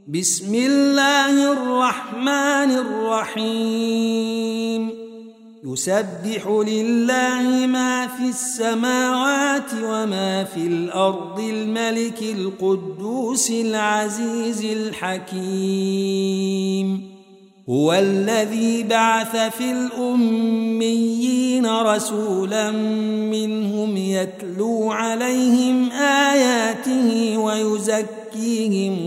بسم الله الرحمن الرحيم يسبح لله ما في السماوات وما في الأرض الملك القدوس العزيز الحكيم هو الذي بعث في الأميين رسولا منهم يتلو عليهم آياته ويزكيهم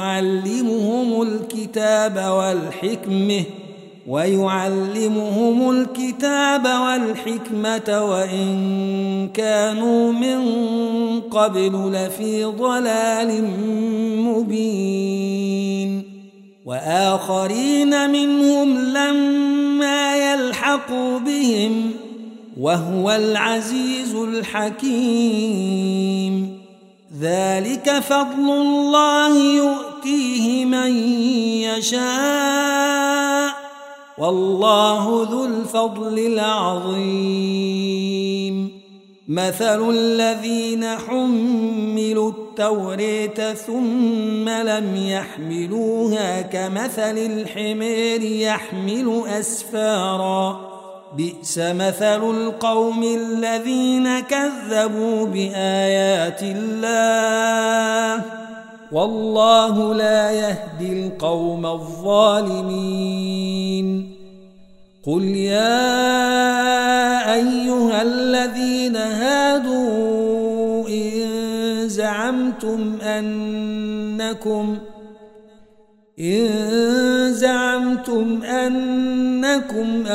ويعلمهم الكتاب والحكمة وإن كانوا من قبل لفي ضلال مبين وآخرين منهم لما يلحقوا بهم وهو العزيز الحكيم ذلك فضل الله يؤتيه من يشاء والله ذو الفضل العظيم مثل الذين حملوا التوراة ثم لم يحملوها كمثل الحمار يحمل أسفارا بئس مثل القوم الذين كذبوا بآيات الله والله لا يهدي القوم الظالمين قل يا أيها الذين هادوا إن زعمتم أنكم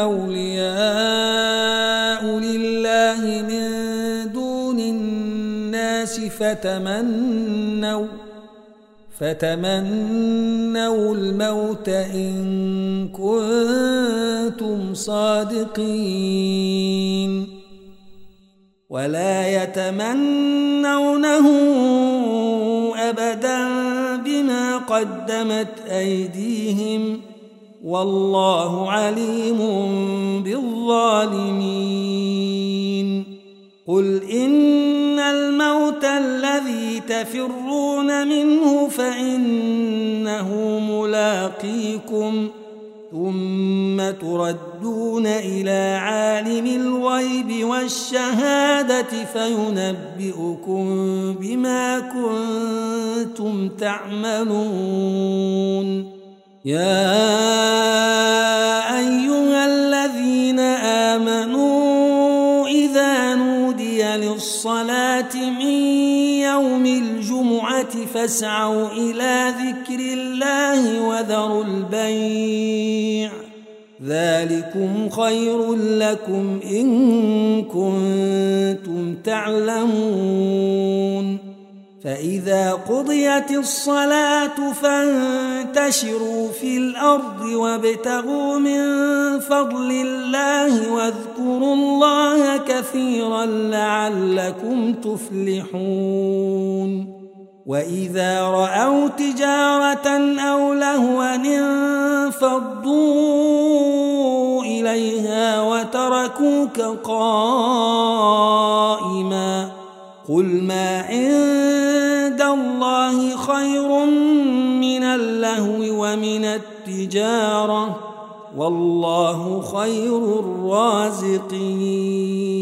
أولياء لله من دون الناس فتمنوا الموت إن كنتم صادقين ولا يتمنونه أبدا بما قدمت أيديهم والله عليم بالظالمين قل إن الموت الذي تفرون منه فإنه ملاقيكم ثم تردون إلى عالم الغيب والشهادة فينبئكم بما كنتم تعملون يا أيها الذين آمنوا إذا نودي للصلاة من يوم الجمعة فاسعوا إلى ذكر الله وذروا البيع ذلكم خير لكم إن كنتم تعلمون فإذا قضيت الصلاة فانتشروا في الأرض وابتغوا من فضل الله واذكروا الله كثيرا لعلكم تفلحون وإذا رأوا تجارة أو لهوا انفضوا إليها وتركوك قائما قل ما عند الله خير من اللهو ومن التجارة والله خير الرازقين